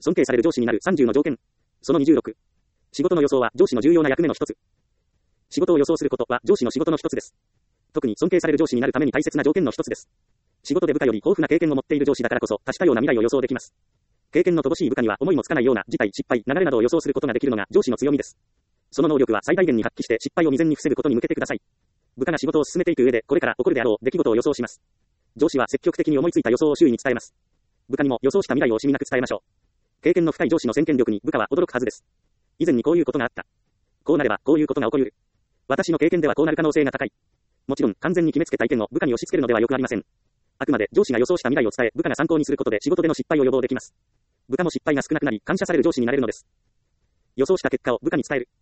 尊敬される上司になる30の条件。その26。仕事の予想は上司の重要な役目の一つ。仕事を予想することは上司の仕事の一つです。特に尊敬される上司になるために大切な条件の一つです。仕事で部下より豊富な経験を持っている上司だからこそ多種多様な未来を予想できます。経験の乏しい部下には思いもつかないような事態、失敗、流れなどを予想することができるのが上司の強みです。その能力は最大限に発揮して失敗を未然に防ぐことに向けてください。部下が仕事を進めていく上でこれから起こるであろう出来事を予想します。上司は積極的に思いついた予想を周囲に伝えます。部下にも予想した未来を惜しみなく伝えましょう。経験の深い上司の先見力に部下は驚くはずです。以前にこういうことがあった。こうなればこういうことが起こり得る。私の経験ではこうなる可能性が高い。もちろん完全に決めつけた意見を部下に押し付けるのではよくありません。あくまで上司が予想した未来を伝え部下が参考にすることで仕事での失敗を予防できます。部下も失敗が少なくなり感謝される上司になれるのです。予想した結果を部下に伝える。